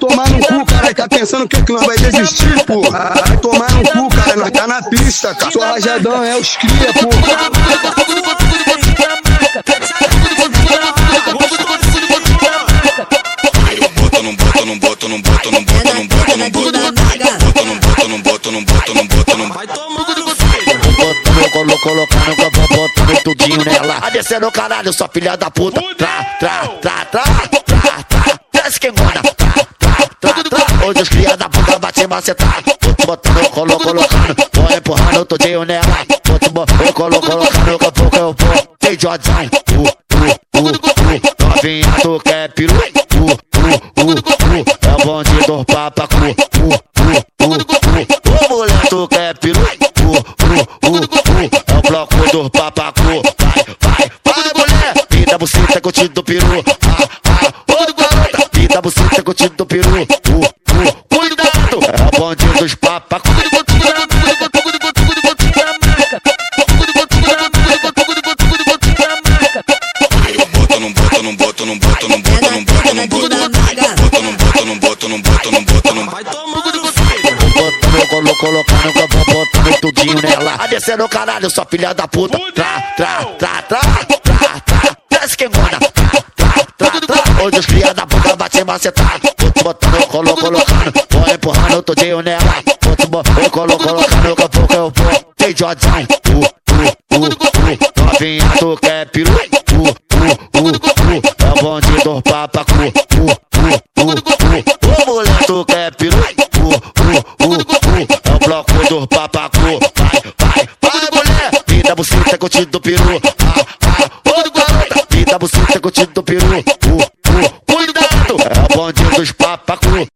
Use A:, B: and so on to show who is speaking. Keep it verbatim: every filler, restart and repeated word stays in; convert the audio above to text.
A: tomar no cu, cara. Tá pensando que, que nós vai desistir, porra? Vai tomar no cu, cara. Nós tá na pista, cara. Sou rajadão, é os cria, porra.
B: Bota, não bota, não bota, não bota, não bota, não bota, não bota. Bota, não bota, não bota, não bota, não bota, não vai tomando, filho.
C: Botando, eu colo, colocando, que eu vou botando tudinho nela. A descer no caralho, sua filha da puta. Tra, tra, tra, tra, tra, tra. Desce que engona. Tra, tra, tra, tra. Hoje os cria da puta bate macetar. Botando, eu colo, colocando, vou empurrando tudinho nela. Botando, eu colo, colocando, que a pouco eu vou. Tem Jordão. Uh, uh, uh, uh. Novinha, tu quer peru? Uh, uh, uh, uh. É o bonde do papacu. Uh, uh, uh, uh. Ô mulher, tu quer peru? Uh, uh, uh, uh. É o bloco do papacu. Vai, vai, vai, mulher. Me dá buceta que eu te dou peru. Ah, ah, ô garota. Me dá buceta que eu te dou peru. Uh, uh, cuidado. É o bonde dos papacus.
B: Não bota, não bota, não bota, não bota, não bota, não bota. Bota, não bota, não bota, não bota, não bota, não vai tomando, filho.
C: Botando, eu colo, colocando, que eu vou botando tudinho nela. A descer no caralho, sua filha da puta. Tra, tra, tra, tra, tra, tra. Desce que engona. Tra, tra, tra, tra. Hoje os cria da puta bate macetar. Botando, eu colo, colocando, vou empurrando tudinho nela. Botando, eu colo, colocando, que a pouco eu vou. Tem Jordão. Uh, uh, uh, uh. Novinha, tu quer peru? Uh, uh, uh, uh. É o bonde do papacu. Uh, uh, uh, uh. Ô mulher, tu quer peru? Uh, uh, uh, uh. É o bloco do papacu. Vai, vai, vai, mulher. Me dá buceta que eu te dou peru. Ah, ah, ô garota. Me dá buceta que eu te dou peru. Uh, uh, cuidado. É o bonde dos papacu.